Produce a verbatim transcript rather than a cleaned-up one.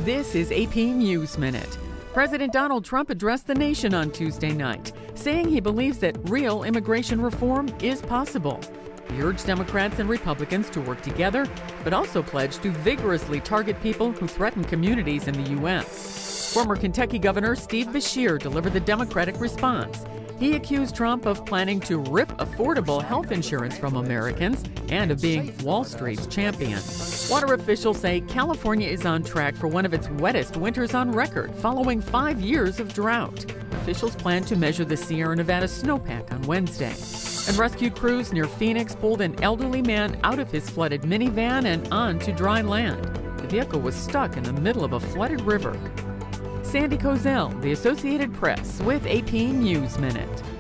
This is A P News Minute. President Donald Trump addressed the nation on Tuesday night, saying he believes that real immigration reform is possible. He urged Democrats and Republicans to work together, but also pledged to vigorously target people who threaten communities in the U S Former Kentucky Governor Steve Beshear delivered the Democratic response. He accused Trump of planning to rip affordable health insurance from Americans and of being Wall Street's champion. Water officials say California is on track for one of its wettest winters on record, following five years of drought. Officials plan to measure the Sierra Nevada snowpack on Wednesday. And rescue crews near Phoenix pulled an elderly man out of his flooded minivan and onto dry land. The vehicle was stuck in the middle of a flooded river. Sandy Kozel, The Associated Press, with A P News Minute.